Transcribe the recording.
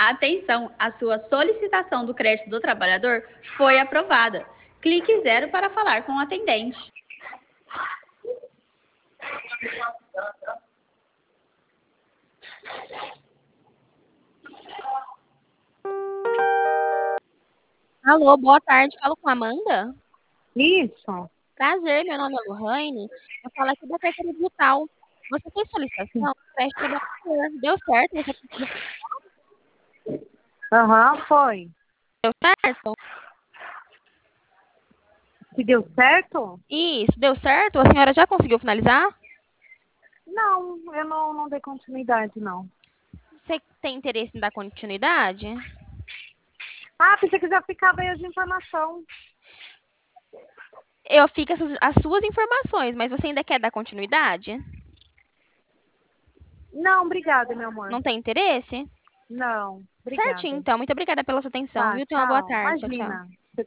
Atenção, a sua solicitação do crédito do trabalhador foi aprovada. Clique 0 para falar com o atendente. Alô, boa tarde. Falo com a Amanda? Isso. Prazer, meu nome é Lohane. Eu falo aqui da carteira digital. Você fez solicitação do crédito trabalhador. Deu certo? Você conseguiu? Aham, foi. Deu certo? Que deu certo? Isso, deu certo? A senhora já conseguiu finalizar? Não, eu não dei continuidade, não. Você tem interesse em dar continuidade? Ah, pensei que já ficava aí as informação. Eu fico as suas informações, mas você ainda quer dar continuidade? Não, obrigada, meu amor. Não tem interesse? Não, Certinho, obrigada. então. Muito obrigada pela sua atenção, Tá, viu? Tenha uma boa tchau. tarde. Tchau, tchau. Imagina.